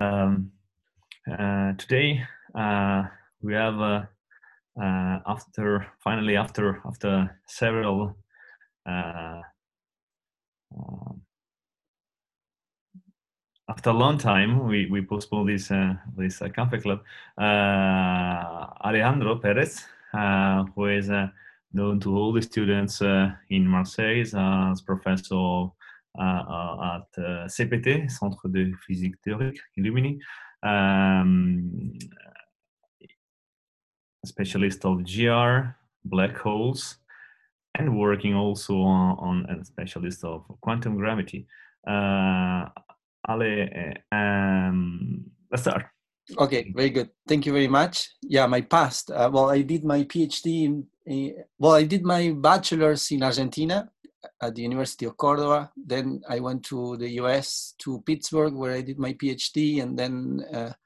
Today we have after several after a long time we postponed this Cafe Club. Alejandro Perez, who is known to all the students in Marseille as professor at CPT, Centre de Physique Théorique in Lumini, a specialist of GR, black holes, and working also on a specialist of quantum gravity. Ale, let's start. Okay, very good. Thank you very much. Yeah, my past. Well, I did my PhD I did my bachelor's in Argentina at the University of Córdoba. Then I went to the US, to Pittsburgh, where I did my PhD, and then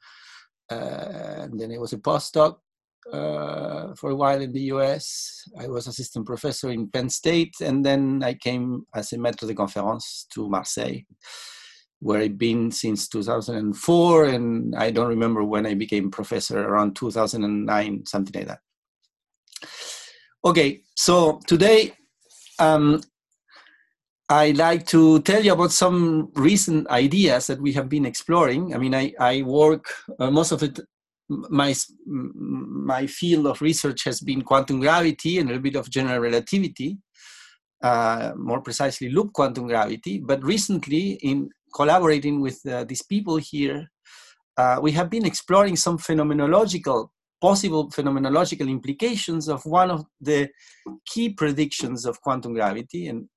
I was a postdoc for a while in the US. I was assistant professor in Penn State, and then I came as a maître de conférence to Marseille, where I've been since 2004, and I don't remember when I became professor, around 2009, something like that. Okay, so today I'd like to tell you about some recent ideas that we have been exploring. I mean, I work, most of it, my field of research has been quantum gravity and a little bit of general relativity, more precisely loop quantum gravity. But recently, in collaborating with these people here, we have been exploring some possible phenomenological implications of one of the key predictions of quantum gravity and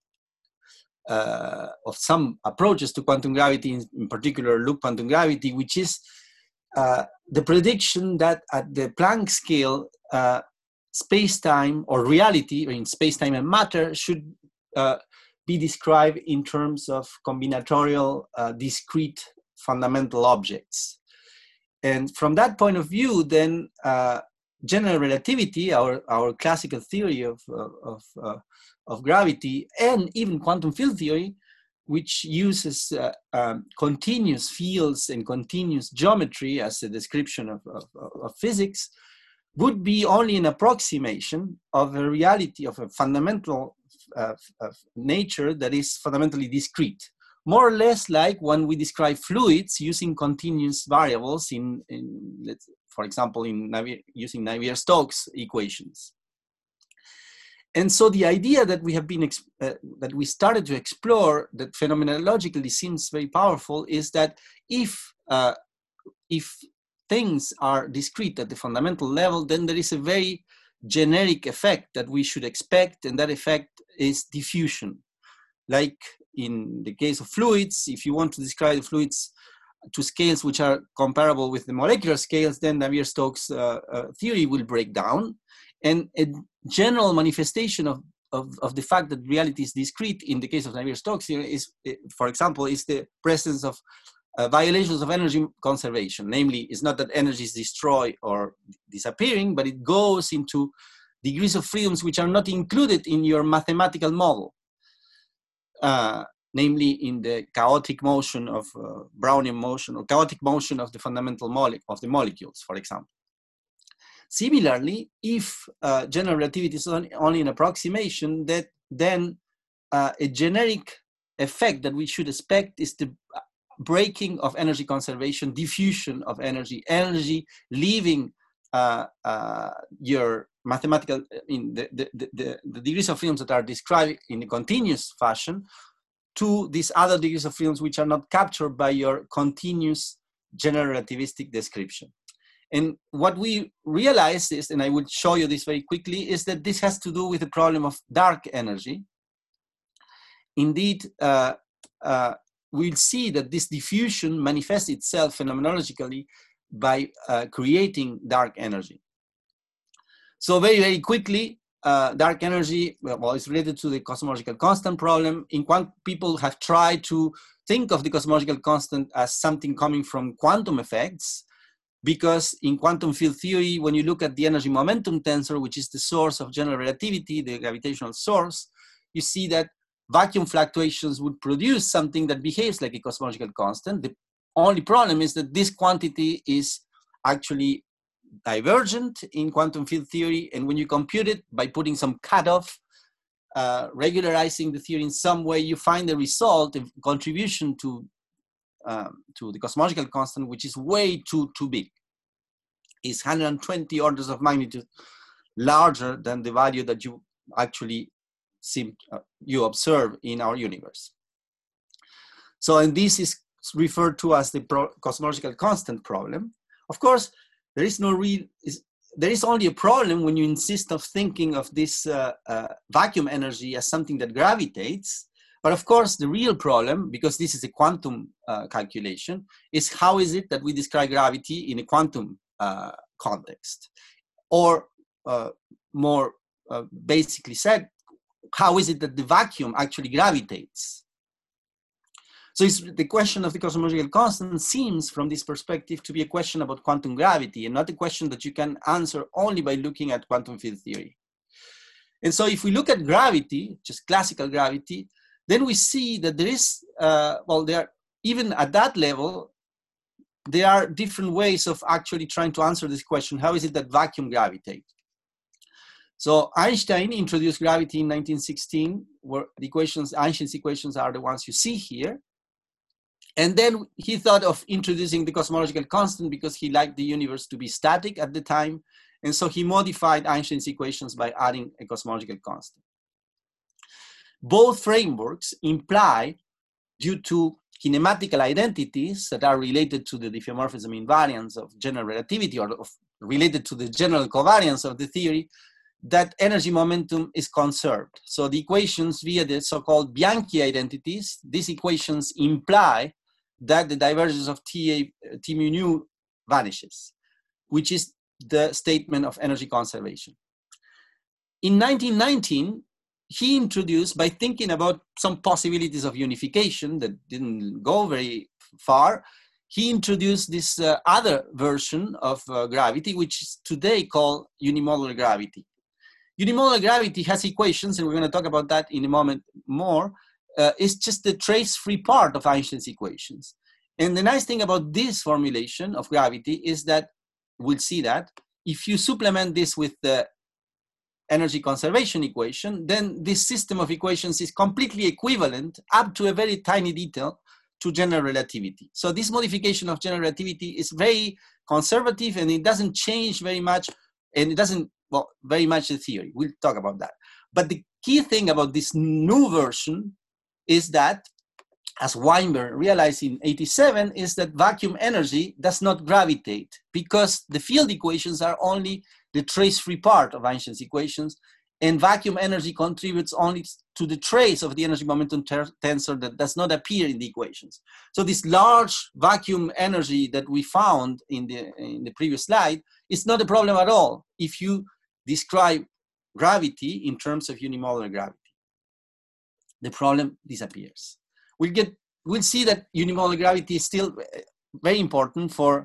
of some approaches to quantum gravity, in particular loop quantum gravity, which is the prediction that at the Planck scale, space-time or reality, or in space-time and matter, should be described in terms of combinatorial discrete fundamental objects. And from that point of view, then general relativity, our classical theory of gravity, and even quantum field theory, which uses continuous fields and continuous geometry as a description of physics, would be only an approximation of a reality of a fundamental of nature that is fundamentally discrete, more or less like when we describe fluids using continuous variables for example, using Navier-Stokes equations. And so the idea that we have been that we started to explore, that phenomenologically seems very powerful, is that if things are discrete at the fundamental level, then there is a very generic effect that we should expect, and that effect is diffusion. Like in the case of fluids, if you want to describe the fluids to scales which are comparable with the molecular scales, then Navier-Stokes theory will break down. And a general manifestation of the fact that reality is discrete in the case of Navier-Stokes theory is, for example, is the presence of violations of energy conservation. Namely, it's not that energy is destroyed or disappearing, but it goes into degrees of freedoms which are not included in your mathematical model. Namely in the chaotic motion of Brownian motion, or chaotic motion of the fundamental molecules, for example. Similarly, if general relativity is only an approximation, then a generic effect that we should expect is the breaking of energy conservation, diffusion of energy leaving your mathematical, in the degrees of freedoms that are described in a continuous fashion, to these other degrees of freedoms which are not captured by your continuous general relativistic description. And what we realize is, and I will show you this very quickly, is that this has to do with the problem of dark energy. Indeed, we'll see that this diffusion manifests itself phenomenologically by creating dark energy. So very, very quickly, dark energy, well, is related to the cosmological constant problem. People have tried to think of the cosmological constant as something coming from quantum effects, because in quantum field theory, when you look at the energy momentum tensor, which is the source of general relativity, the gravitational source, you see that vacuum fluctuations would produce something that behaves like a cosmological constant. The only problem is that this quantity is actually divergent in quantum field theory, and when you compute it by putting some cutoff, regularizing the theory in some way, you find the result of contribution to the cosmological constant, which is way too big. It's 120 orders of magnitude larger than the value that you actually you observe in our universe. So, and this is referred to as the cosmological constant problem. Of course, there is only a problem when you insist of thinking of this vacuum energy as something that gravitates. But of course, the real problem, because this is a quantum calculation, is how is it that we describe gravity in a quantum context? Or more basically said, how is it that the vacuum actually gravitates? So the question of the cosmological constant seems, from this perspective, to be a question about quantum gravity, and not a question that you can answer only by looking at quantum field theory. And so if we look at gravity, just classical gravity, then we see that there is, even at that level, there are different ways of actually trying to answer this question. How is it that vacuum gravitates? So Einstein introduced gravity in 1916, where the equations, Einstein's equations, are the ones you see here. And then he thought of introducing the cosmological constant because he liked the universe to be static at the time. And so he modified Einstein's equations by adding a cosmological constant. Both frameworks imply, due to kinematical identities that are related to the diffeomorphism invariance of general relativity, or related to the general covariance of the theory, that energy momentum is conserved. So the equations via the so-called Bianchi identities, these equations imply that the divergence of T mu nu vanishes, which is the statement of energy conservation. In 1919, he introduced, by thinking about some possibilities of unification that didn't go very far, he introduced this other version of gravity, which is today called unimodular gravity. Unimodular gravity has equations, and we're going to talk about that in a moment more. It's just the trace-free part of Einstein's equations. And the nice thing about this formulation of gravity is that, we'll see that, if you supplement this with the energy conservation equation, then this system of equations is completely equivalent, up to a very tiny detail, to general relativity. So this modification of general relativity is very conservative, and it doesn't change very much, and it doesn't, well, very much the theory. We'll talk about that. But the key thing about this new version is that, as Weinberg realized in 1987, is that vacuum energy does not gravitate, because the field equations are only the trace-free part of Einstein's equations, and vacuum energy contributes only to the trace of the energy momentum tensor that does not appear in the equations. So this large vacuum energy that we found in the previous slide is not a problem at all if you describe gravity in terms of unimodular gravity. The problem disappears. We'll see that unimodular gravity is still very important for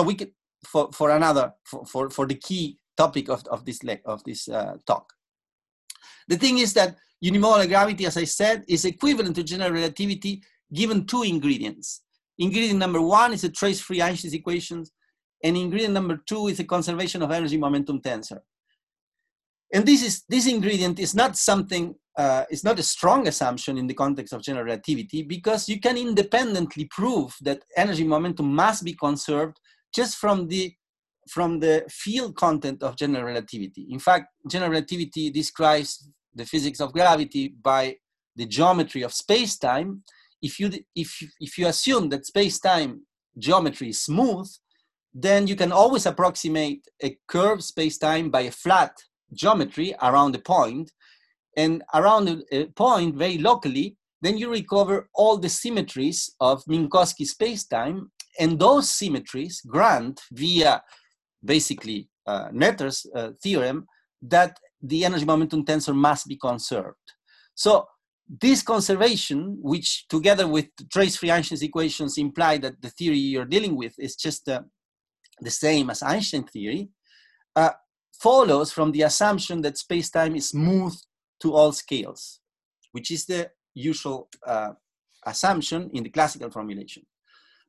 the key topic of this talk. The thing is that unimodular gravity, as I said, is equivalent to general relativity given two ingredients. Ingredient number one is a trace-free Einstein's equations, and ingredient number two is a conservation of energy momentum tensor. And this ingredient is not something, it's not a strong assumption in the context of general relativity, because you can independently prove that energy momentum must be conserved just from the field content of general relativity. In fact, general relativity describes the physics of gravity by the geometry of space-time. If you assume that space-time geometry is smooth, then you can always approximate a curved space-time by a flat geometry around a point, and around a point very locally, then you recover all the symmetries of Minkowski space-time, and those symmetries grant, via basically Noether's theorem, that the energy momentum tensor must be conserved. So this conservation, which together with trace-free Einstein's equations imply that the theory you're dealing with is just the same as Einstein theory, follows from the assumption that space-time is smooth to all scales, which is the usual assumption in the classical formulation.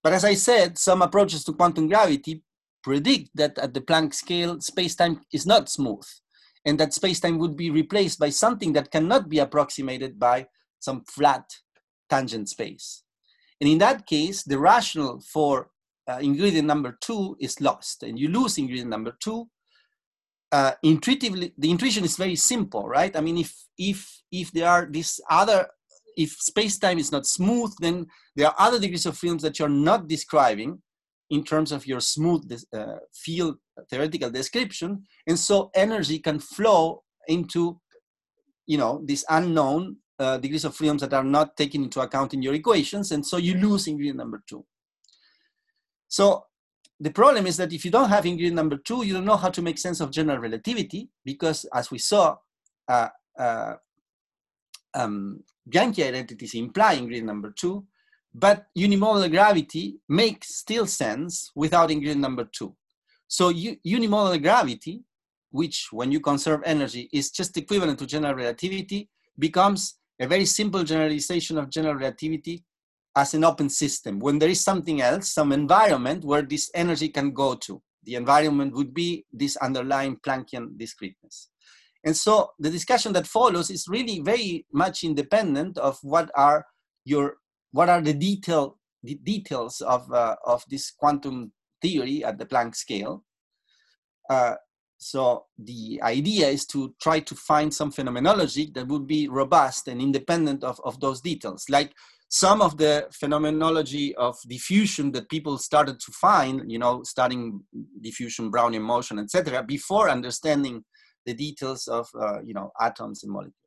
But as I said, some approaches to quantum gravity predict that at the Planck scale, space-time is not smooth, and that space-time would be replaced by something that cannot be approximated by some flat tangent space. And in that case, the rationale for ingredient number 2 is lost, and you lose ingredient number 2. Intuitively, the intuition is very simple, right? I mean, if there are these other, if space-time is not smooth, then there are other degrees of freedom that you're not describing in terms of your smooth field theoretical description, and so energy can flow into, you know, these unknown degrees of freedoms that are not taken into account in your equations, and so you lose ingredient number 2. So the problem is that if you don't have ingredient number 2, you don't know how to make sense of general relativity, because as we saw, Bianchi identities imply ingredient number 2, but unimodular gravity makes still sense without ingredient number 2. So unimodular gravity, which when you conserve energy is just equivalent to general relativity, becomes a very simple generalization of general relativity as an open system. When there is something else, some environment where this energy can go to, the environment would be this underlying Planckian discreteness. And so the discussion that follows is really very much independent of what are the details of this quantum theory at the Planck scale. So the idea is to try to find some phenomenology that would be robust and independent of those details. Like some of the phenomenology of diffusion that people started to find, you know, studying diffusion, Brownian motion, etc., before understanding the details of, you know, atoms and molecules.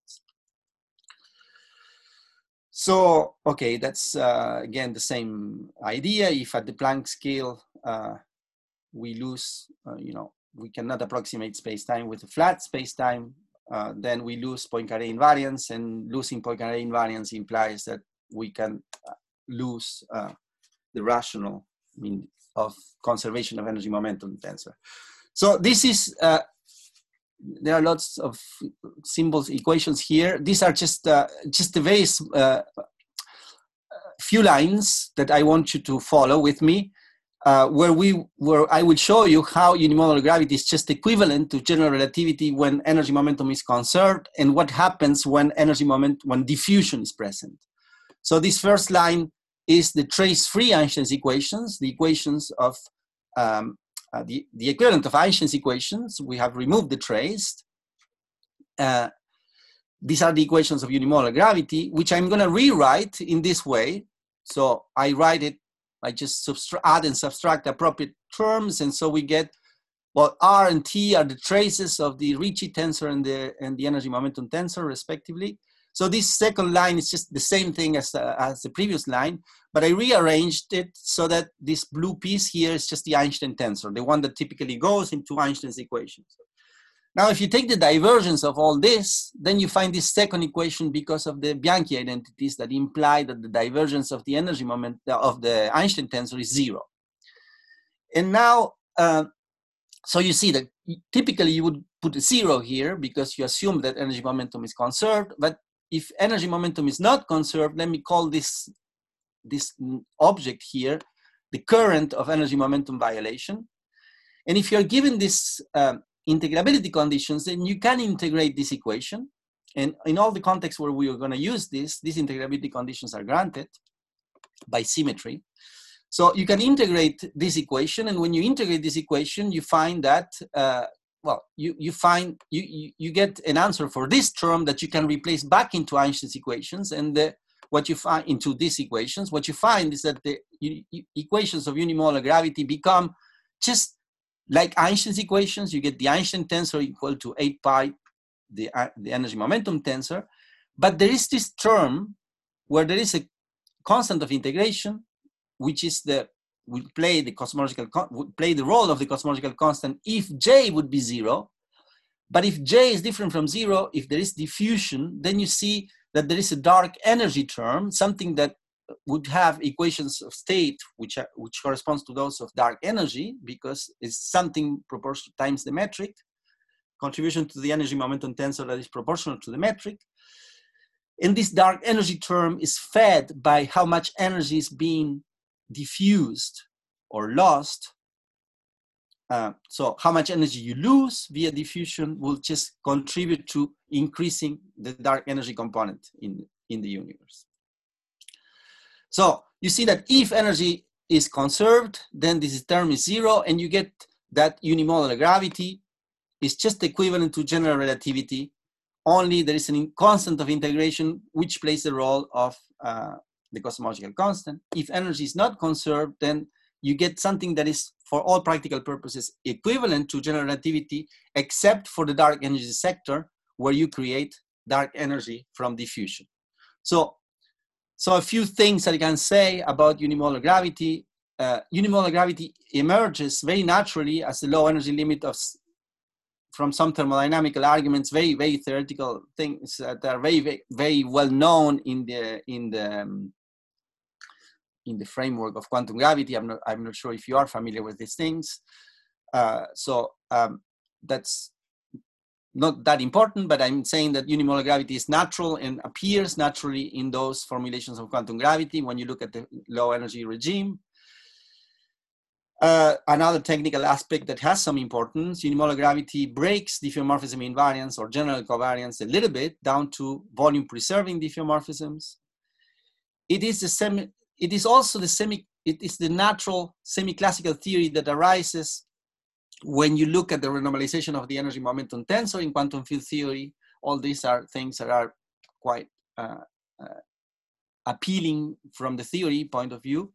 So, okay, that's again the same idea. If at the Planck scale we lose, you know, we cannot approximate space-time with a flat space-time, then we lose Poincaré invariance, and losing Poincaré invariance implies that we can lose the rationale, I mean, of conservation of energy momentum tensor. So this is, there are lots of symbols, equations here. These are just a very few lines that I want you to follow with me, where I will show you how unimodular gravity is just equivalent to general relativity when energy momentum is conserved, and what happens when when diffusion is present. So this first line is the trace-free Einstein's equations, the equations of the equivalent of Einstein's equations. We have removed the trace. These are the equations of unimodular gravity, which I'm going to rewrite in this way. So I write it, I just add and subtract appropriate terms, and so we get, well, R and T are the traces of the Ricci tensor and the energy momentum tensor, respectively. So this second line is just the same thing as the previous line, but I rearranged it so that this blue piece here is just the Einstein tensor, the one that typically goes into Einstein's equations. Now, if you take the divergence of all this, then you find this second equation because of the Bianchi identities that imply that the divergence of the energy moment of the Einstein tensor is 0. And now, so you see that typically you would put a 0 here because you assume that energy momentum is conserved, but if energy momentum is not conserved, let me call this object here the current of energy momentum violation. And if you're given this integrability conditions, then you can integrate this equation. And in all the contexts where we are going to use this, these integrability conditions are granted by symmetry. So you can integrate this equation, and when you integrate this equation, you find that well, you get an answer for this term that you can replace back into Einstein's equations, and what you find into these equations, what you find is that the equations of unimodular gravity become just like Einstein's equations. You get the Einstein tensor equal to 8 pi, the energy momentum tensor, but there is this term where there is a constant of integration, which is would play the role of the cosmological constant if J would be 0. But if J is different from 0, if there is diffusion, then you see that there is a dark energy term, something that would have equations of state which corresponds to those of dark energy, because it's something proportional times the metric, contribution to the energy momentum tensor that is proportional to the metric. And this dark energy term is fed by how much energy is being diffused or lost, so how much energy you lose via diffusion will just contribute to increasing the dark energy component in the universe. So you see that if energy is conserved, then this term is zero, and you get that unimodular gravity is just equivalent to general relativity, only there is a constant of integration which plays the role of the cosmological constant. If energy is not conserved, then you get something that is, for all practical purposes, equivalent to general relativity, except for the dark energy sector, where you create dark energy from diffusion. So a few things that I can say about unimodular gravity. Unimodular gravity emerges very naturally as the low energy limit of, from some thermodynamical arguments, very, very theoretical things that are very, very, very well known in the framework of quantum gravity. I'm not sure if you are familiar with these things. That's not that important, but I'm saying that unimodular gravity is natural and appears naturally in those formulations of quantum gravity when you look at the low energy regime. Another technical aspect that has some importance, unimodular gravity breaks diffeomorphism invariance or general covariance a little bit down to volume preserving diffeomorphisms. It is the natural semi-classical theory that arises when you look at the renormalization of the energy momentum tensor in quantum field theory. All these are things that are quite appealing from the theory point of view.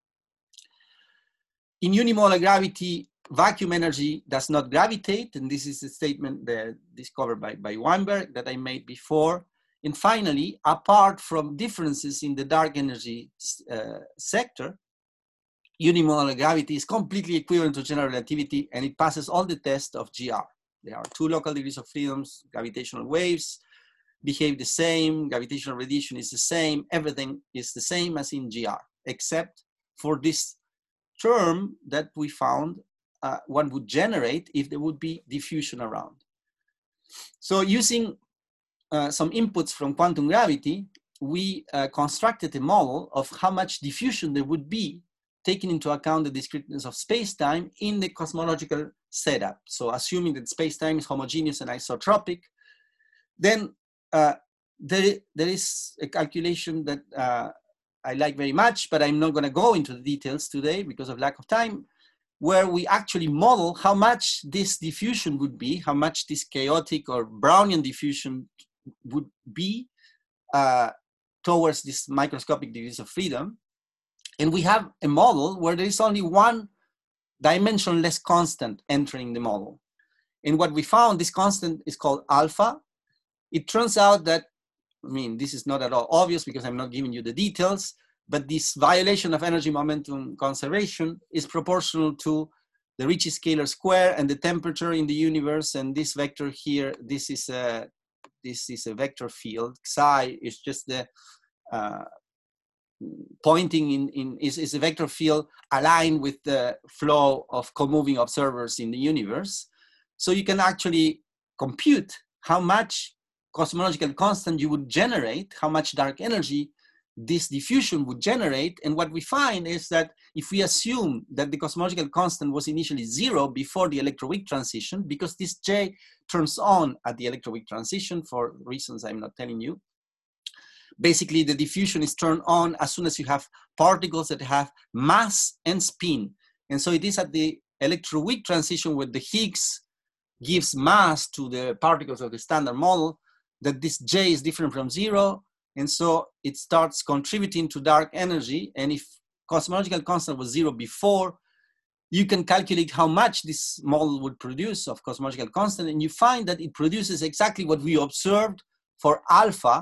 In unimodular gravity, vacuum energy does not gravitate, and this is a statement that discovered by Weinberg that I made before. And finally, apart from differences in the dark energy sector, unimodular gravity is completely equivalent to general relativity, and it passes all the tests of GR. There are 2 local degrees of freedoms, gravitational waves behave the same, gravitational radiation is the same, everything is the same as in GR, except for this term that we found one would generate if there would be diffusion around. So using some inputs from quantum gravity, we constructed a model of how much diffusion there would be, taking into account the discreteness of space-time in the cosmological setup. So assuming that space-time is homogeneous and isotropic, then there is a calculation that I like very much, but I'm not going to go into the details today because of lack of time, where we actually model how much this diffusion would be, how much this chaotic or Brownian diffusion would be towards this microscopic degrees of freedom. And we have a model where there is only one dimensionless constant entering the model. And what we found, this constant is called alpha. It turns out that, I mean, this is not at all obvious because I'm not giving you the details, but this violation of energy momentum conservation is proportional to the Ricci scalar square and the temperature in the universe. And this vector here, this is a vector field. Psi is just the pointing is a vector field aligned with the flow of co-moving observers in the universe. So you can actually compute how much cosmological constant you would generate, how much dark energy this diffusion would generate. And what we find is that if we assume that the cosmological constant was initially 0 before the electroweak transition, because this J turns on at the electroweak transition for reasons I'm not telling you, basically the diffusion is turned on as soon as you have particles that have mass and spin. And so it is at the electroweak transition where the Higgs gives mass to the particles of the standard model that this J is different from 0. And so it starts contributing to dark energy. And if cosmological constant was 0 before, you can calculate how much this model would produce of cosmological constant. And you find that it produces exactly what we observed for alpha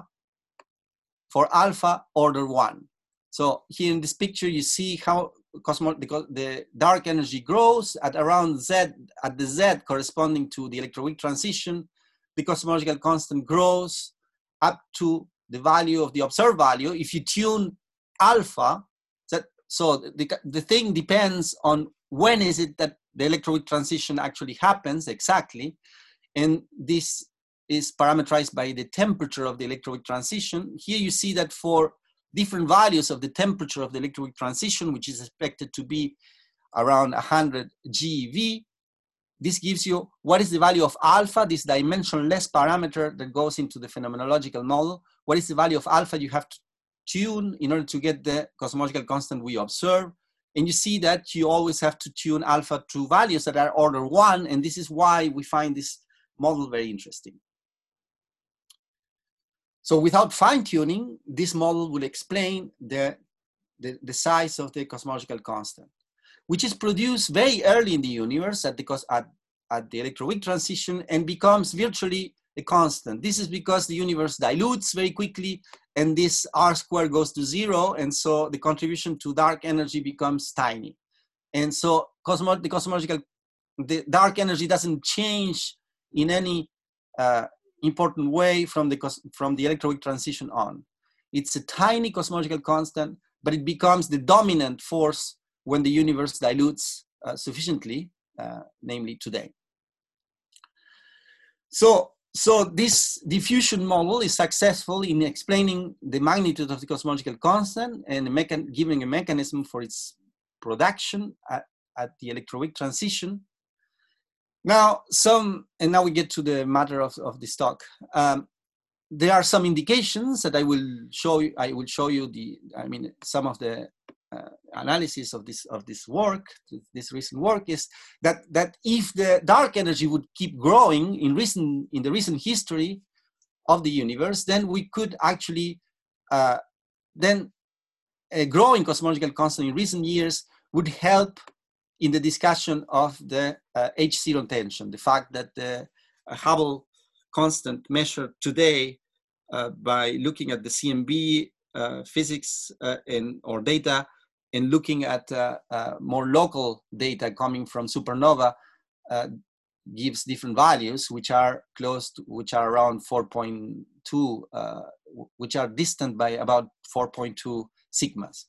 order 1. So here in this picture, you see how the dark energy grows at around Z, at the Z corresponding to the electroweak transition. The cosmological constant grows up to the value of the observed value. If you tune alpha, so the thing depends on when is it that the electroweak transition actually happens exactly. And this is parameterized by the temperature of the electroweak transition. Here you see that for different values of the temperature of the electroweak transition, which is expected to be around 100 GeV. This gives you what is the value of alpha, this dimensionless parameter that goes into the phenomenological model. What is the value of alpha you have to tune in order to get the cosmological constant we observe. And you see that you always have to tune alpha to values that are order 1, and this is why we find this model very interesting. So without fine-tuning, this model will explain the size of the cosmological constant, which is produced very early in the universe at the electroweak transition and becomes virtually a constant. This is because the universe dilutes very quickly and this R squared goes to 0, and so the contribution to dark energy becomes tiny. And so the dark energy doesn't change in any important way from the electroweak transition on. It's a tiny cosmological constant, but it becomes the dominant force when the universe dilutes sufficiently, namely today. So this diffusion model is successful in explaining the magnitude of the cosmological constant and giving a mechanism for its production at the electroweak transition. Now we get to the matter of this talk. There are some indications that I will show you. I will show you some of the analysis of this work, this recent work, is that if the dark energy would keep growing in the recent history of the universe, then we could actually then a growing cosmological constant in recent years would help in the discussion of the H0 tension, the fact that the Hubble constant measured today by looking at the CMB physics or data, and looking at more local data coming from supernova gives different values, which are around 4.2, which are distant by about 4.2 sigmas.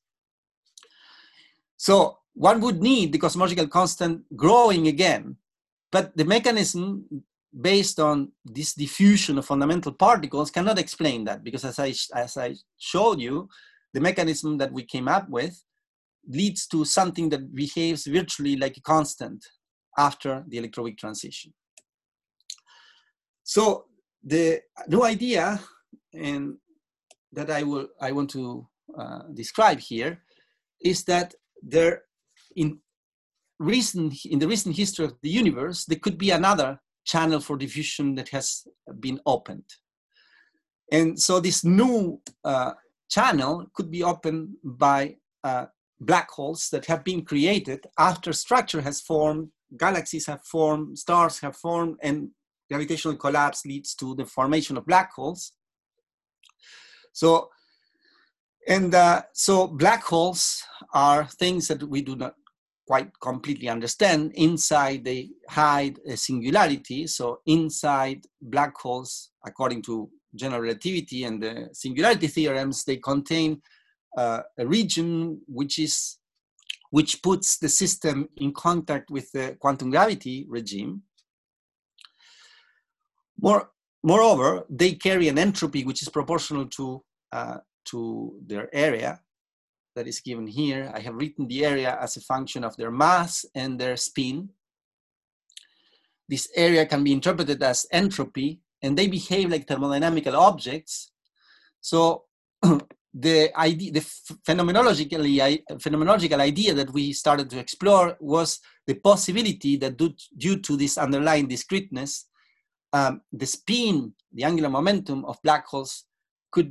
So one would need the cosmological constant growing again, but the mechanism based on this diffusion of fundamental particles cannot explain that, because as I showed you, the mechanism that we came up with leads to something that behaves virtually like a constant after the electroweak transition. So the new idea and that I want to describe here is that in the recent history of the universe, there could be another channel for diffusion that has been opened. And so this new channel could be opened by black holes that have been created after structure has formed, galaxies have formed, stars have formed, and gravitational collapse leads to the formation of black holes. So black holes are things that we do not quite completely understand. Inside they hide a singularity. So inside black holes, according to general relativity and the singularity theorems, they contain a region which puts the system in contact with the quantum gravity regime. Moreover, they carry an entropy which is proportional to their area that is given here. I have written the area as a function of their mass and their spin. This area can be interpreted as entropy, and they behave like thermodynamical objects. So the phenomenological idea that we started to explore was the possibility that due to this underlying discreteness, the spin, the angular momentum of black holes could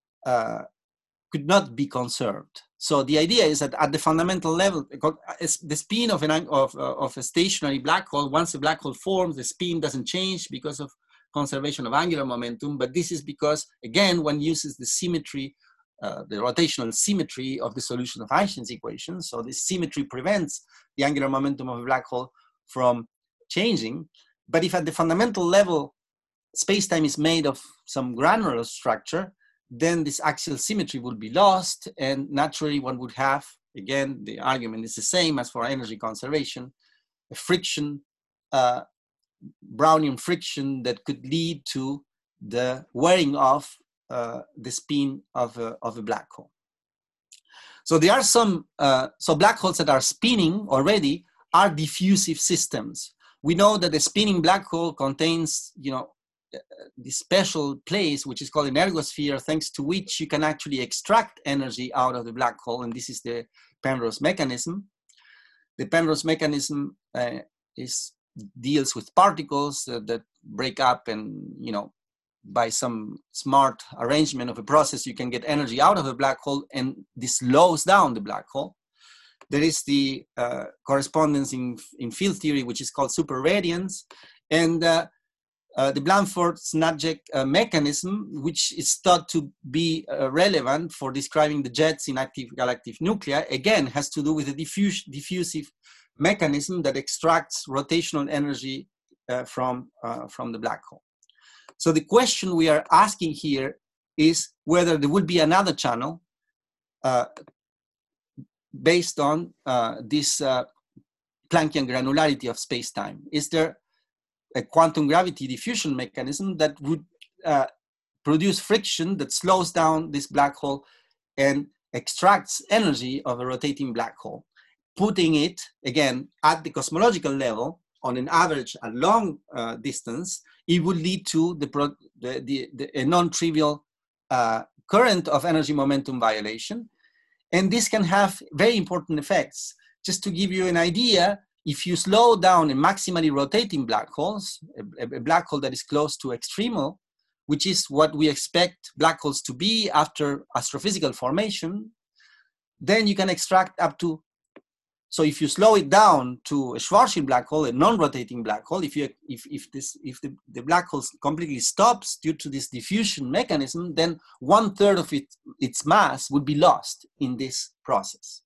not be conserved. So the idea is that at the fundamental level, the spin of a stationary black hole, once a black hole forms, the spin doesn't change because of conservation of angular momentum. But this is because, again, one uses the symmetry, the rotational symmetry of the solution of Einstein's equation. So this symmetry prevents the angular momentum of a black hole from changing. But if at the fundamental level, space-time is made of some granular structure, then this axial symmetry would be lost, and naturally one would have, again, the argument is the same as for energy conservation, a friction, Brownian friction that could lead to the wearing off the spin of a black hole. So there are some, so black holes that are spinning already are diffusive systems. We know that the spinning black hole contains, this special place, which is called an ergosphere, thanks to which you can actually extract energy out of the black hole. And this is the Penrose mechanism. The Penrose mechanism deals with particles that break up, and, by some smart arrangement of a process, you can get energy out of a black hole, and this slows down the black hole. There is the correspondence in field theory, which is called superradiance, and the Blandford-Snadek mechanism, which is thought to be relevant for describing the jets in active galactic nuclei, again has to do with a diffusive mechanism that extracts rotational energy from the black hole. So the question we are asking here is whether there would be another channel based on this Planckian granularity of space-time. Is there a quantum gravity diffusion mechanism that would produce friction that slows down this black hole and extracts energy of a rotating black hole, putting it, again, at the cosmological level, on an average and long distance, it would lead to a non-trivial current of energy momentum violation. And this can have very important effects. Just to give you an idea, if you slow down a maximally rotating black holes, a black hole that is close to extremal, which is what we expect black holes to be after astrophysical formation, then you can extract up to, so if you slow it down to a Schwarzschild black hole, a non-rotating black hole, if the black hole completely stops due to this diffusion mechanism, then 1/3 of its mass would be lost in this process.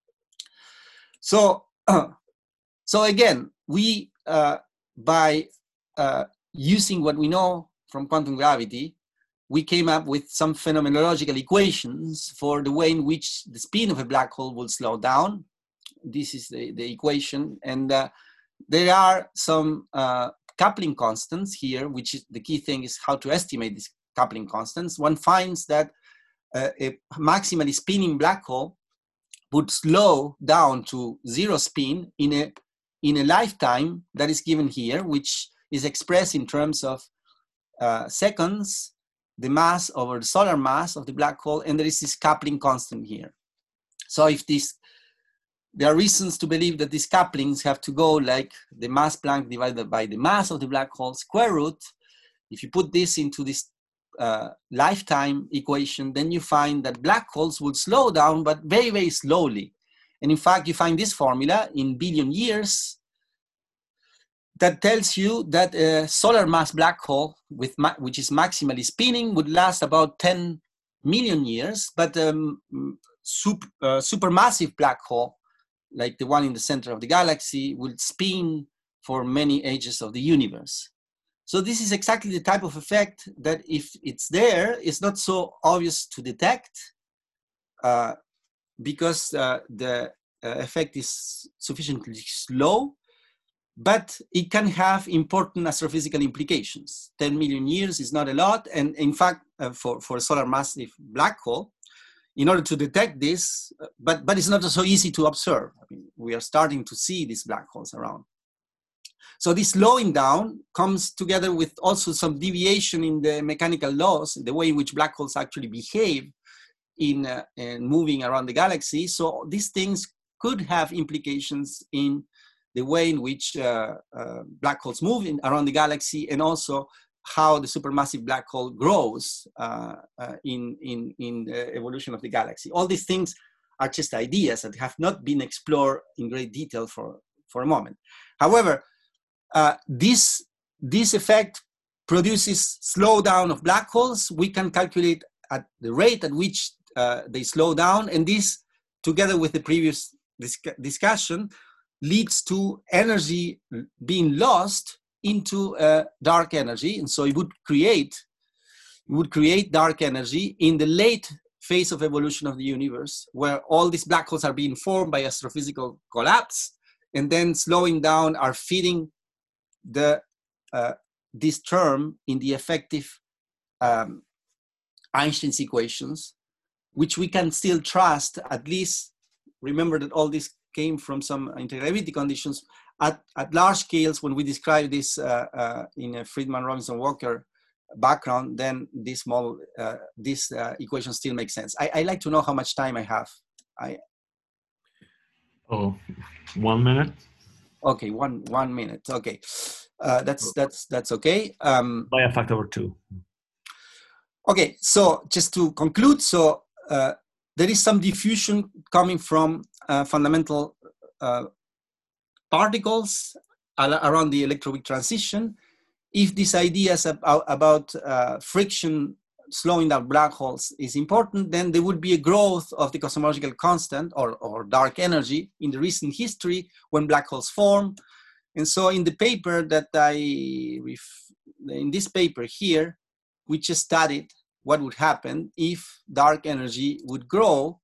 So, so again, we by using what we know from quantum gravity, we came up with some phenomenological equations for the way in which the spin of a black hole will slow down. This is the equation, and there are some coupling constants here, which is the key thing is how to estimate these coupling constants. One finds that a maximally spinning black hole would slow down to 0 spin in a lifetime that is given here, which is expressed in terms of seconds, the mass over the solar mass of the black hole, and there is this coupling constant here. So if there are reasons to believe that these couplings have to go like the mass Planck divided by the mass of the black hole square root. If you put this into this lifetime equation, then you find that black holes will slow down, but very, very slowly. And in fact, you find this formula in billion years that tells you that a solar mass black hole, which is maximally spinning, would last about 10 million years, but supermassive black hole, like the one in the center of the galaxy, will spin for many ages of the universe. So this is exactly the type of effect that, if it's there, it's not so obvious to detect because the effect is sufficiently slow, but it can have important astrophysical implications. 10 million years is not a lot, and in fact, for a solar massive black hole, in order to detect this, but it's not so easy to observe. I mean, we are starting to see these black holes around. So this slowing down comes together with also some deviation in the mechanical laws, the way in which black holes actually behave in moving around the galaxy. So these things could have implications in the way in which black holes move around the galaxy, and also how the supermassive black hole grows in the evolution of the galaxy. All these things are just ideas that have not been explored in great detail for a moment. However, this effect produces slowdown of black holes. We can calculate at the rate at which they slow down, and this, together with the previous discussion, leads to energy being lost into dark energy, and so it would create dark energy in the late phase of evolution of the universe, where all these black holes are being formed by astrophysical collapse, and then slowing down are feeding this term in the effective Einstein's equations, which we can still trust, at least remember that all this came from some integrability conditions at large scales. When we describe this in a Friedman, Robinson, Walker background, then this model, this equation still makes sense. I like to know how much time I have. Oh, 1 minute. Okay, one minute. Okay, that's okay. By a factor of 2. Okay, so just to conclude, so there is some diffusion coming from fundamental particles around the electroweak transition. If these ideas about friction slowing down black holes is important, then there would be a growth of the cosmological constant or dark energy in the recent history when black holes form. And so in the paper that in this paper here, we just studied what would happen if dark energy would grow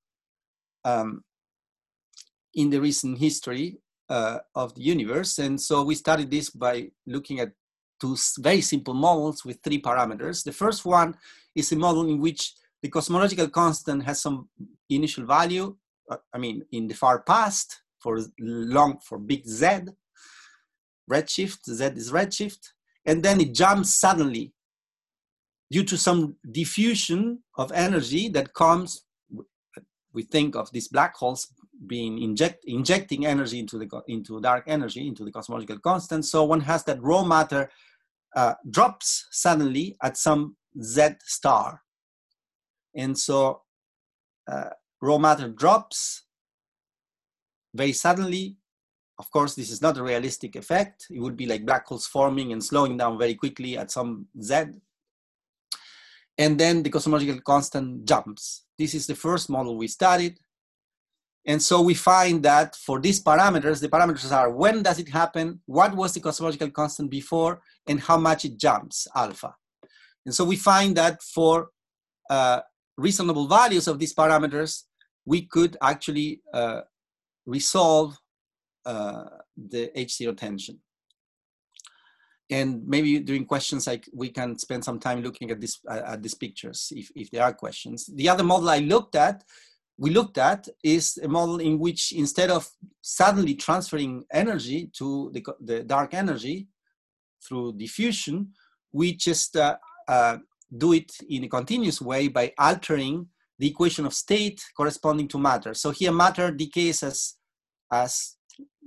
in the recent history of the universe. And so we studied this by looking at 2 very simple models with 3 parameters. The first one is a model in which the cosmological constant has some initial value, I mean, in the far past for big Z, redshift, Z is redshift, and then it jumps suddenly due to some diffusion of energy that comes, we think of these black holes being injecting energy into dark energy, into the cosmological constant. So one has that raw matter drops suddenly at some Z star. And so raw matter drops very suddenly. Of course, this is not a realistic effect. It would be like black holes forming and slowing down very quickly at some Z. And then the cosmological constant jumps. This is the first model we studied. And so we find that for these parameters, the parameters are when does it happen, what was the cosmological constant before, and how much it jumps, alpha. And so we find that for reasonable values of these parameters, we could actually resolve the H0 tension. And maybe during questions, we can spend some time looking at these pictures if there are questions. The other model we looked at is a model in which instead of suddenly transferring energy to the dark energy through diffusion, we just do it in a continuous way by altering the equation of state corresponding to matter. So here matter decays as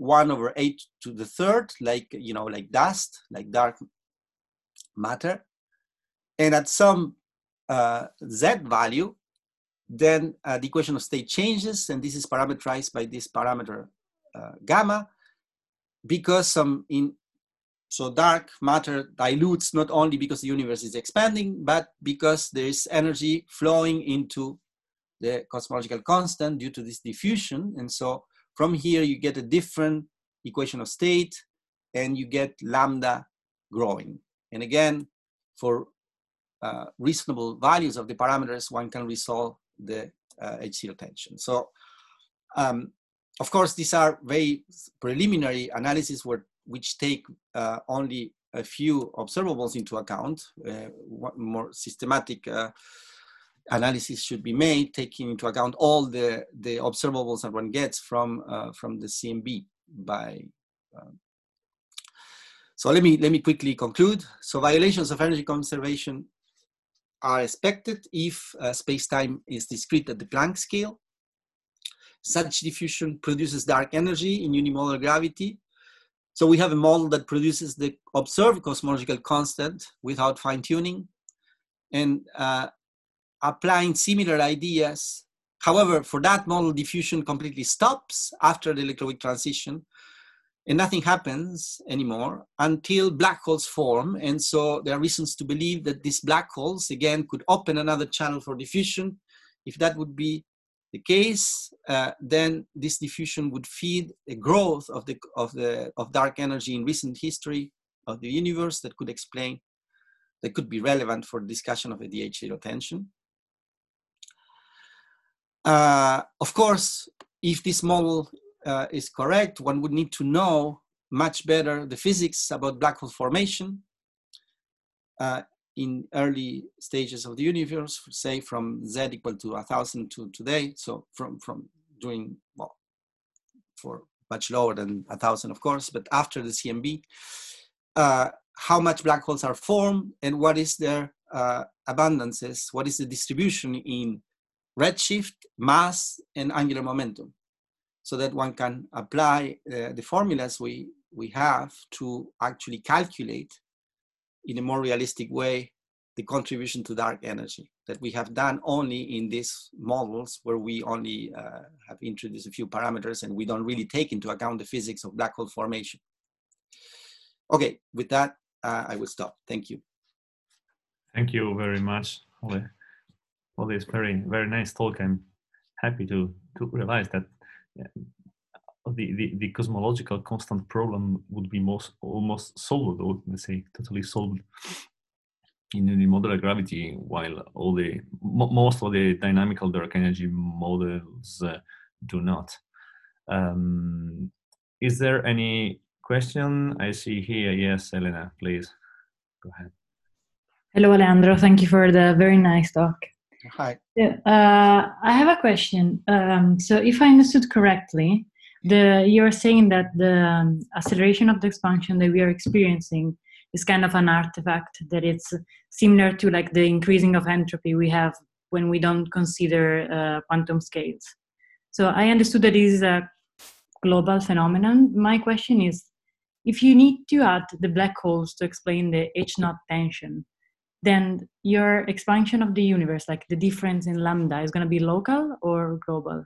1/8⁵, like dust, like dark matter. And at some Z value, then the equation of state changes, and this is parameterized by this parameter gamma, because so dark matter dilutes not only because the universe is expanding, but because there is energy flowing into the cosmological constant due to this diffusion. And so from here, you get a different equation of state, and you get lambda growing. And again, for reasonable values of the parameters, one can resolve the H0 tension. So, of course, these are very preliminary analyses which take only a few observables into account. More systematic analysis should be made, taking into account all the observables that one gets from the CMB. So let me quickly conclude. So violations of energy conservation are expected if space-time is discrete at the Planck scale. Such diffusion produces dark energy in unimodular gravity. So we have a model that produces the observed cosmological constant without fine-tuning, and applying similar ideas. However, for that model, diffusion completely stops after the electroweak transition, and nothing happens anymore until black holes form. And so there are reasons to believe that these black holes, again, could open another channel for diffusion. If that would be the case, then this diffusion would feed a growth of dark energy in recent history of the universe that could be relevant for discussion of the H0 tension. Of course, if this model is correct, one would need to know much better the physics about black hole formation. in early stages of the universe, say from Z equal to 1,000 to today. So from doing, well, for much lower than 1,000, of course, but after the CMB, how much black holes are formed and what is their abundances, what is the distribution in redshift, mass, and angular momentum, so that one can apply the formulas we have to actually calculate in a more realistic way the contribution to dark energy that we have done only in these models where we only have introduced a few parameters and we don't really take into account the physics of black hole formation. Okay, with that, I will stop. Thank you. Thank you very much, Ole, for this very, very nice talk. I'm happy to realize that the cosmological constant problem would be almost solved, or let's say totally solved in unimodular gravity, while most of the dynamical dark energy models do not. Is there any question? I see here. Yes, Elena, please go ahead. Hello, Alejandro. Thank you for the very nice talk. Hi. I have a question. So if I understood correctly, you're saying that the acceleration of the expansion that we are experiencing is kind of an artifact, that it's similar to like the increasing of entropy we have when we don't consider quantum scales. So I understood that this is a global phenomenon. My question is, if you need to add the black holes to explain the H0 tension, then your expansion of the universe, like the difference in lambda, is going to be local or global?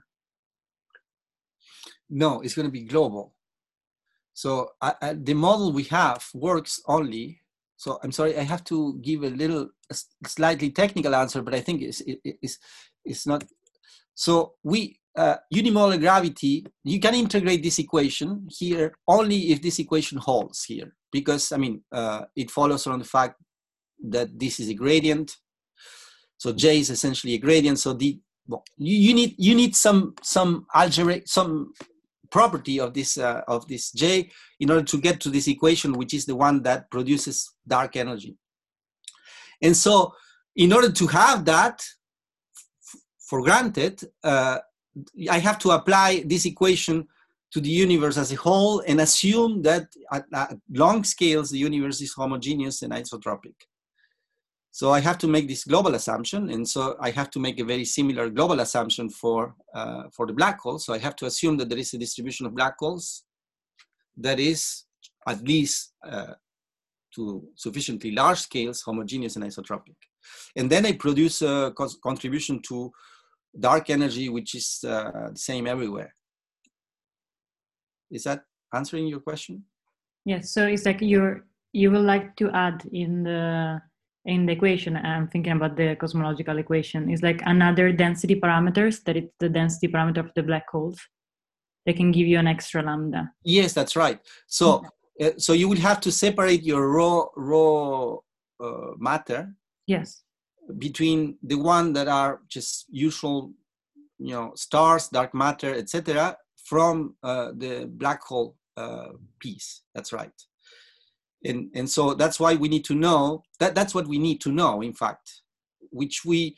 No, it's going to be global. So the model we have works only. So I'm sorry, I have to give a slightly technical answer, but I think it's not. So unimodular gravity, you can integrate this equation here only if this equation holds here, because I mean it follows from the fact that this is a gradient. So J is essentially a gradient. So you need some algebraic, some property of this J in order to get to this equation, which is the one that produces dark energy. And so in order to have that for granted, I have to apply this equation to the universe as a whole and assume that at long scales the universe is homogeneous and isotropic. So I have to make this global assumption, and so I have to make a very similar global assumption for the black hole. So I have to assume that there is a distribution of black holes that is at least to sufficiently large scales homogeneous and isotropic. And then I produce a contribution to dark energy, which is the same everywhere. Is that answering your question? Yes. So it's like you would like to add in the equation, I'm thinking about the cosmological equation, is like another density parameters, that it's the density parameter of the black holes. They can give you an extra lambda. Yes, that's right. So so you will have to separate your raw matter. Yes. Between the one that are just usual, stars, dark matter, etc., from the black hole piece. That's right. And so that's why we need to know that's what we need to know, in fact, which we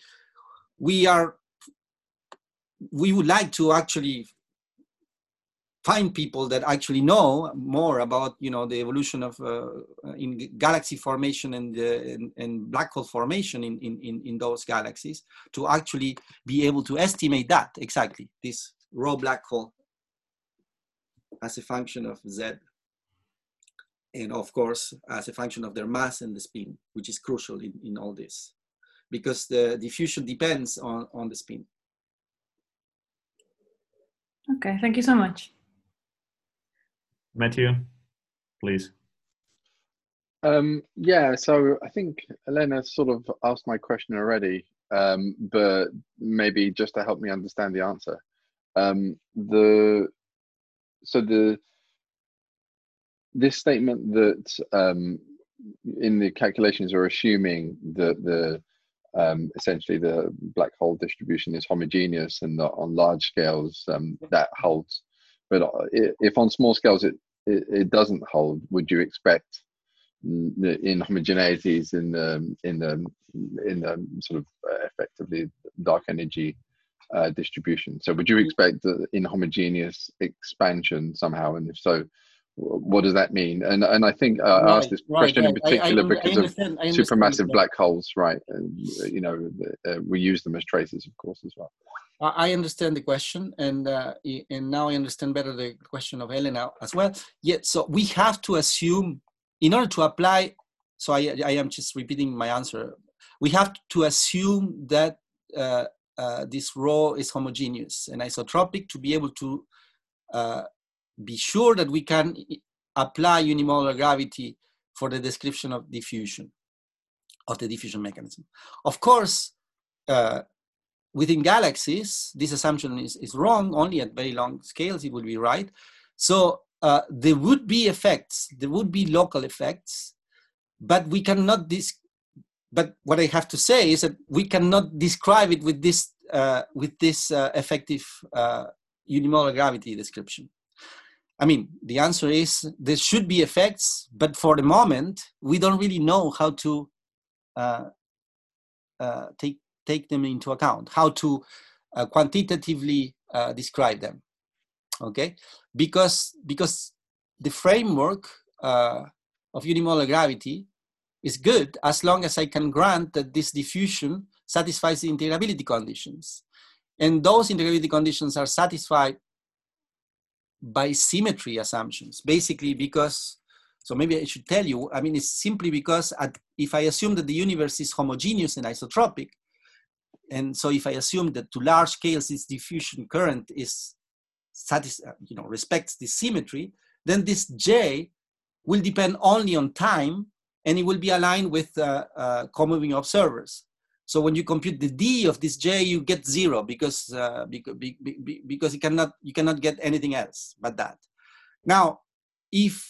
would like to actually find people that actually know more about the evolution of in galaxy formation and black hole formation in those galaxies, to actually be able to estimate that exactly, this raw black hole as a function of Z. And of course, as a function of their mass and the spin, which is crucial in all this, because the diffusion depends on the spin. Okay, thank you so much. Matthew, please. Yeah, so I think Elena sort of asked my question already, but maybe just to help me understand the answer. This statement that in the calculations are assuming that essentially the black hole distribution is homogeneous and that on large scales that holds, but if on small scales it doesn't hold, would you expect inhomogeneities in the sort of effectively dark energy distribution. So would you expect the inhomogeneous expansion somehow, and if so, what does that mean? And I think I asked this question in particular because of supermassive black holes, right? You know, we use them as traces, of course, as well. I understand the question, and now I understand better the question of Elena as well. Yeah, so we have to assume, in order to apply, so I am just repeating my answer, we have to assume that this rho is homogeneous and isotropic to be able to be sure that we can apply unimodular gravity for the description of diffusion, of the diffusion mechanism. Of course, within galaxies, this assumption is wrong. Only at very long scales it will be right. So there would be effects, there would be local effects, but we cannot but what I have to say is that we cannot describe it with this effective unimodular gravity description. I mean, the answer is there should be effects, but for the moment, we don't really know how to take them into account, how to quantitatively describe them, okay? Because the framework of unimodular gravity is good as long as I can grant that this diffusion satisfies the integrability conditions. And those integrability conditions are satisfied by symmetry assumptions, basically because, so maybe I should tell you, I mean, it's simply because if I assume that the universe is homogeneous and isotropic, and so if I assume that to large scales this diffusion current is respects this symmetry, then this J will depend only on time, and it will be aligned with co-moving observers. So when you compute the D of this J, you get 0 because you cannot get anything else but that. Now, if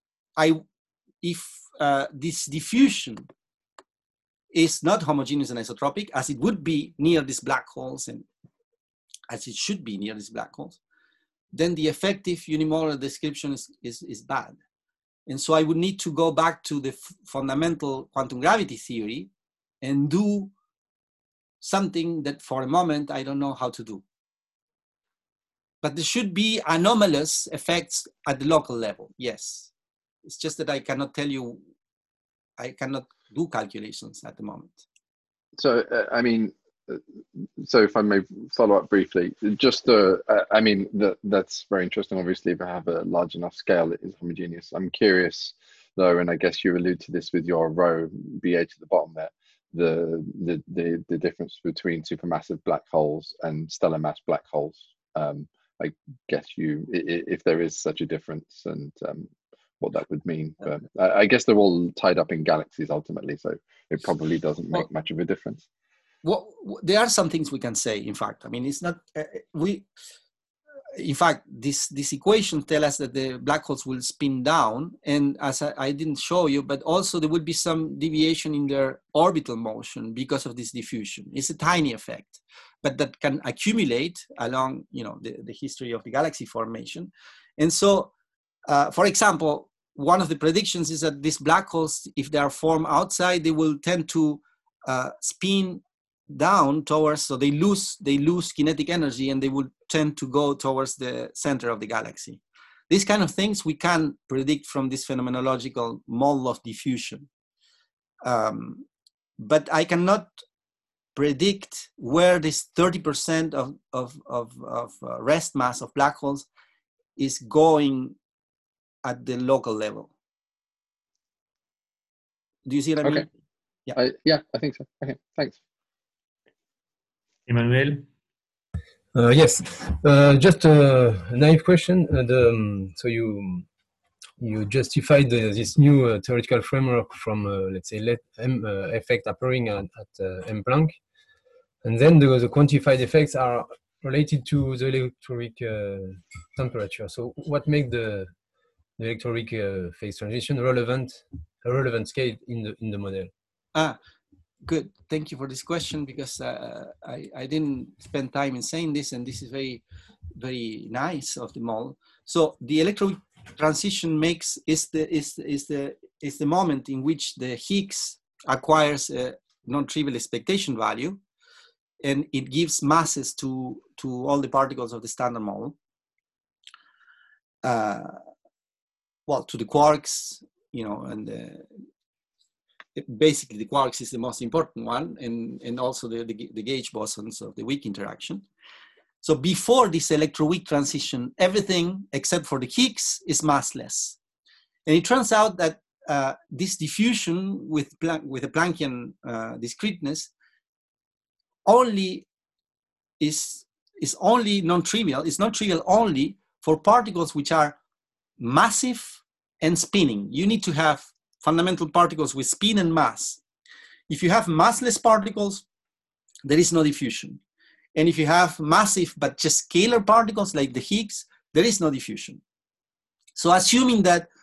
this diffusion is not homogeneous and isotropic, as it would be near these black holes, and as it should be near these black holes, then the effective unimodular description is bad. And so I would need to go back to the fundamental quantum gravity theory and do something that for a moment I don't know how to do. But there should be anomalous effects at the local level, yes. It's just that I cannot tell you, I cannot do calculations at the moment. So, I mean, so if I may follow up briefly, just I mean, that's very interesting. Obviously, if I have a large enough scale, it is homogeneous. I'm curious though, and I guess you allude to this with your rho BA to the bottom there, the difference between supermassive black holes and stellar mass black holes. I guess if there is such a difference, and what that would mean. But I guess they're all tied up in galaxies ultimately, so it probably doesn't make much of a difference. Well, there are some things we can say, in fact. I mean, it's not, in fact, these equations tell us that the black holes will spin down, and as I didn't show you, but also there would be some deviation in their orbital motion because of this diffusion. It's a tiny effect, but that can accumulate along, the history of the galaxy formation. And so, for example, one of the predictions is that these black holes, if they are formed outside, they will tend to spin down towards, so they lose kinetic energy, and they will tend to go towards the center of the galaxy. These kind of things we can predict from this phenomenological model of diffusion. But I cannot predict where this 30% of rest mass of black holes is going at the local level. Do you see what I mean? Yeah, I think so. Okay, thanks. Emmanuel? Yes, just a naive question. So you justified this new theoretical framework from, let's say, effect appearing at M Planck. And then the quantified effects are related to the electroweak temperature. So what makes the electroweak phase transition a relevant scale in the model? Good. Thank you for this question, because I didn't spend time in saying this, and this is very, very nice of the model. So the electroweak transition makes is the moment in which the Higgs acquires a non-trivial expectation value, and it gives masses to all the particles of the Standard Model. Well, to the quarks, and basically the quarks is the most important one, and also the gauge bosons of the weak interaction. So before this electroweak transition, everything except for the Higgs is massless. And it turns out that this diffusion with a Planckian discreteness only is only non-trivial. It's not trivial only for particles which are massive and spinning. You need to have fundamental particles with spin and mass. If you have massless particles, there is no diffusion. And if you have massive but just scalar particles like the Higgs, there is no diffusion. So assuming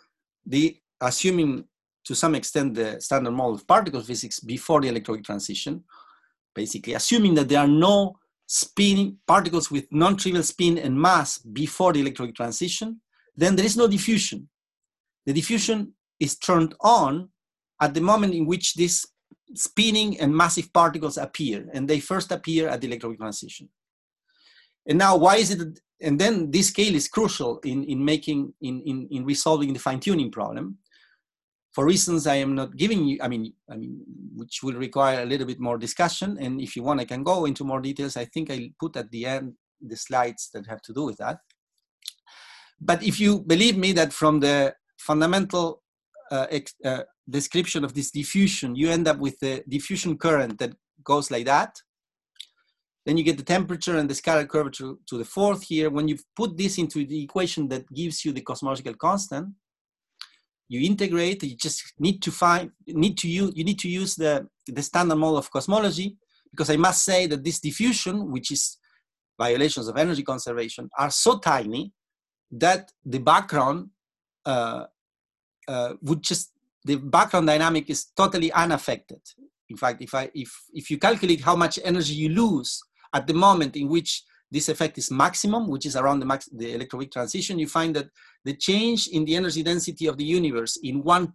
to some extent the Standard Model of particle physics before the electroweak transition, basically assuming that there are no spinning particles with non-trivial spin and mass before the electroweak transition, then there is no diffusion. The diffusion is turned on at the moment in which these spinning and massive particles appear, and they first appear at the electroweak transition. And now, why is it? And then this scale is crucial in resolving the fine-tuning problem. For reasons I am not giving you, I mean, which will require a little bit more discussion. And if you want, I can go into more details. I think I'll put at the end the slides that have to do with that. But if you believe me that from the fundamental description of this diffusion, you end up with the diffusion current that goes like that, then you get the temperature and the scalar curvature to the fourth here. When you put this into the equation that gives you the cosmological constant, you integrate. You just need to use the Standard Model of cosmology, because I must say that this diffusion, which is violations of energy conservation, are so tiny that the background the background dynamic is totally unaffected. In fact, if you calculate how much energy you lose at the moment in which this effect is maximum, which is around the electroweak transition, you find that the change in the energy density of the universe in one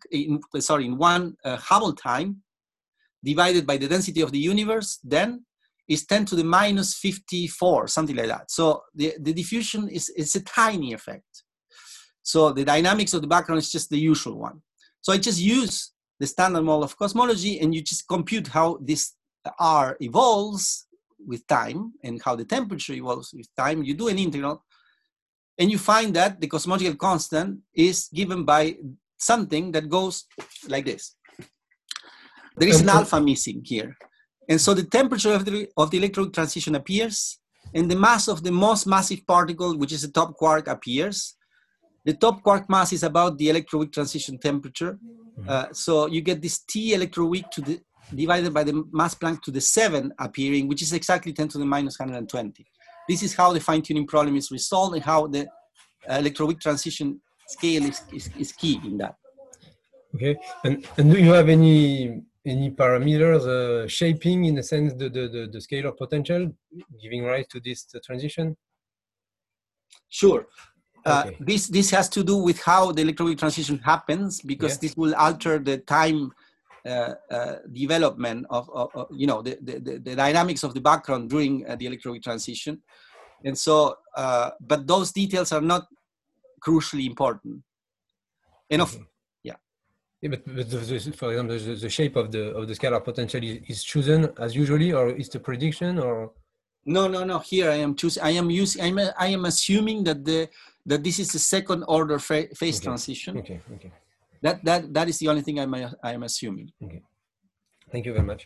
Hubble time divided by the density of the universe then is 10 to the minus 54, something like that. So the diffusion is a tiny effect. So the dynamics of the background is just the usual one. So I just use the Standard Model of cosmology, and you just compute how this R evolves with time and how the temperature evolves with time. You do an integral, and you find that the cosmological constant is given by something that goes like this. There is an alpha missing here. And so the temperature of the electroweak transition appears, and the mass of the most massive particle, which is the top quark, appears. The top quark mass is about the electroweak transition temperature. So you get this T electroweak divided by the mass Planck to the 7 appearing, which is exactly 10 to the minus 120. This is how the fine-tuning problem is resolved, and how the electroweak transition scale is key in that. Okay, and do you have any parameters shaping, in a sense, the scalar potential giving rise to this transition? Sure. Okay. This has to do with how the electroweak transition happens, because this will alter the time development of the dynamics of the background during the electroweak transition. And so, but those details are not crucially important. And but for example, the shape of the scalar potential is chosen as usually, or is the prediction, or? No. Here I am assuming that this is the second order phase transition. Okay. That is the only thing I am assuming. Okay. Thank you very much.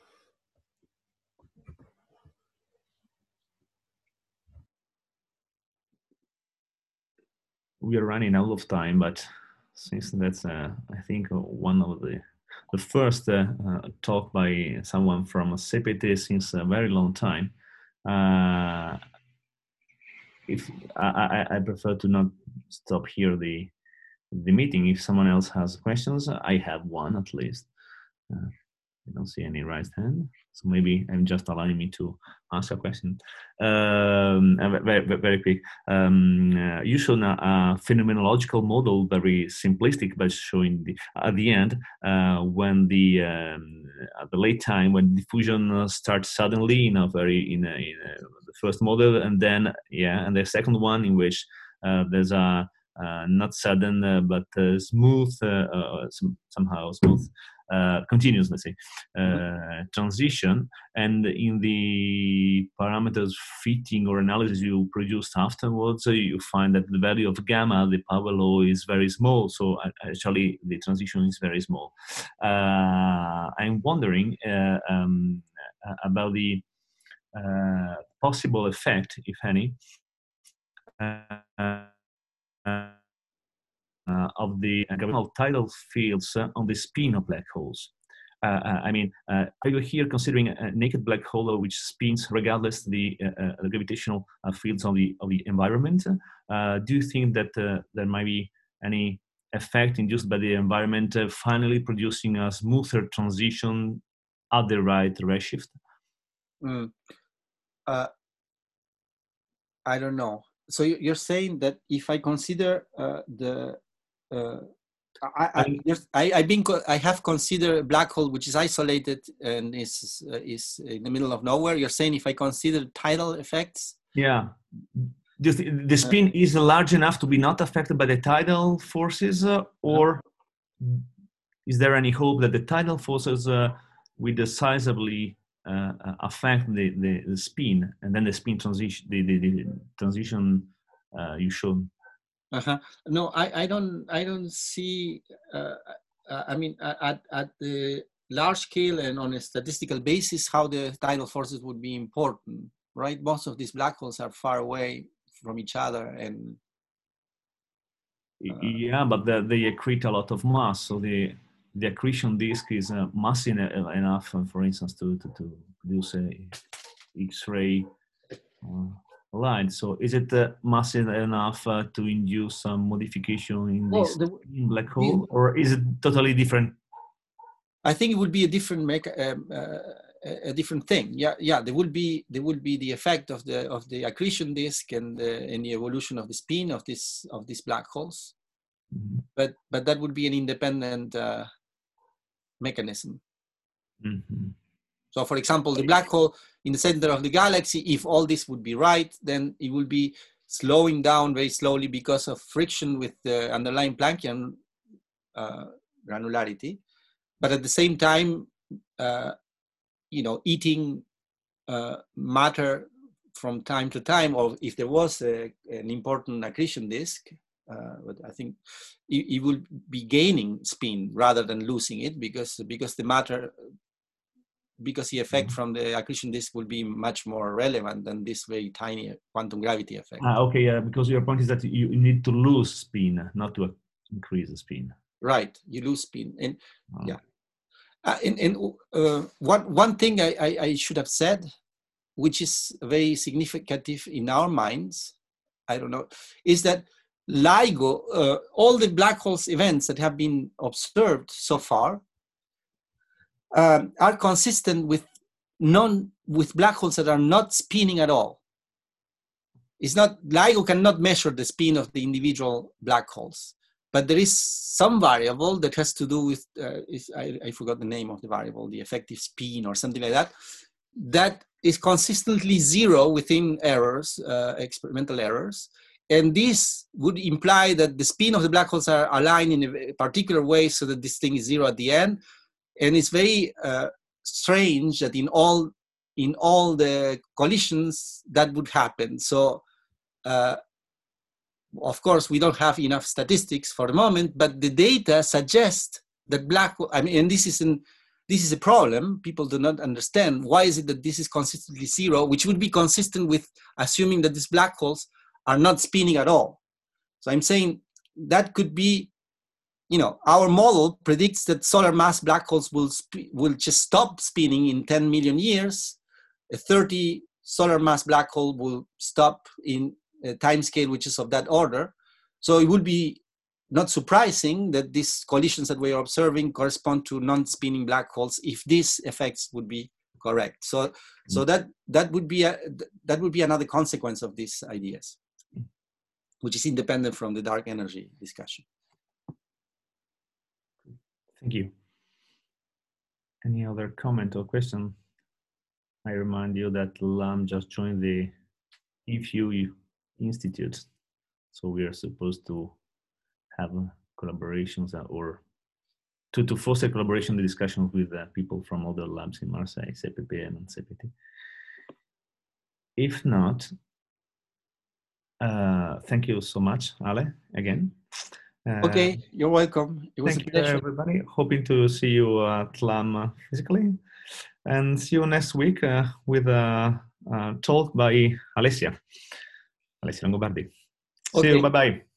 We are running out of time, but since that's I think one of the first talk by someone from CPT since a very long time, if I prefer to not stop here the meeting. If someone else has questions, I have one at least. I don't see any raised hand, So maybe I'm just allowing me to answer a question. Very quick. You showed a phenomenological model, very simplistic, but showing at the end when at the late time when diffusion starts suddenly in the first model, and then and the second one in which there's a not sudden but smooth, somehow smooth. Continuous, let's say, transition, and in the parameters fitting or analysis you produced afterwards, you find that the value of gamma, the power law, is very small. So actually, the transition is very small. I'm wondering about the possible effect, if any, of the gravitational tidal fields on the spin of black holes. Are you here considering a naked black hole which spins regardless the gravitational fields of the environment? Do you think that there might be any effect induced by the environment finally producing a smoother transition at the right redshift? I don't know. So you're saying that if I consider I have considered a black hole which is isolated and is in the middle of nowhere. You're saying if I consider tidal effects? Yeah. The spin is large enough to be not affected by the tidal forces, or is there any hope that the tidal forces will decisively affect the spin, and then the spin transition, the transition you showed? No, I don't see. I mean, at the large scale and on a statistical basis, how the tidal forces would be important, right? Most of these black holes are far away from each other, and but they accrete a lot of mass. So the accretion disk is massive enough, for instance, to produce a X-ray light. So is it massive enough to induce some modification in this black hole, or is it totally different? I think it would be a different a different thing. Yeah. There will be the effect of the accretion disk and the evolution of the spin of these black holes, but that would be an independent mechanism. So, for example, the black hole in the center of the galaxy, if all this would be right, then it will be slowing down very slowly because of friction with the underlying Planckian granularity. But at the same time, eating matter from time to time, or if there was an important accretion disk, but I think it will be gaining spin rather than losing it, because the matter, because the effect from the accretion disk will be much more relevant than this very tiny quantum gravity effect. Because your point is that you need to lose spin, not to increase the spin. Right, you lose spin, and one thing I should have said, which is very significant in our minds, I don't know, is that LIGO, all the black holes events that have been observed so far, are consistent with black holes that are not spinning at all. It's not, LIGO cannot measure the spin of the individual black holes, but there is some variable that has to do with I forgot the name of the variable, the effective spin or something like that, that is consistently zero within errors, experimental errors. And this would imply that the spin of the black holes are aligned in a particular way so that this thing is zero at the end. And it's very strange that in all the collisions that would happen. So, of course, we don't have enough statistics for the moment, but the data suggest that and this is a problem. People do not understand why is it that this is consistently zero, which would be consistent with assuming that these black holes are not spinning at all. So I'm saying that could be, our model predicts that solar mass black holes will just stop spinning in 10 million years. A 30 solar mass black hole will stop in a time scale which is of that order. So it would be not surprising that these collisions that we are observing correspond to non-spinning black holes if these effects would be Correct. So that would be another consequence of these ideas, which is independent from the dark energy discussion. Thank you. Any other comment or question? I remind you that Lam just joined the IFU Institute, so we are supposed to have collaborations or to foster collaboration, the discussions with people from other labs in Marseille, CPPM and CPT. If not, thank you so much, Ale, again. Okay, you're welcome. It was a pleasure. Thank you, everybody. Hoping to see you at LAM physically. And see you next week with a talk by Alessia Longobardi. See you, bye-bye.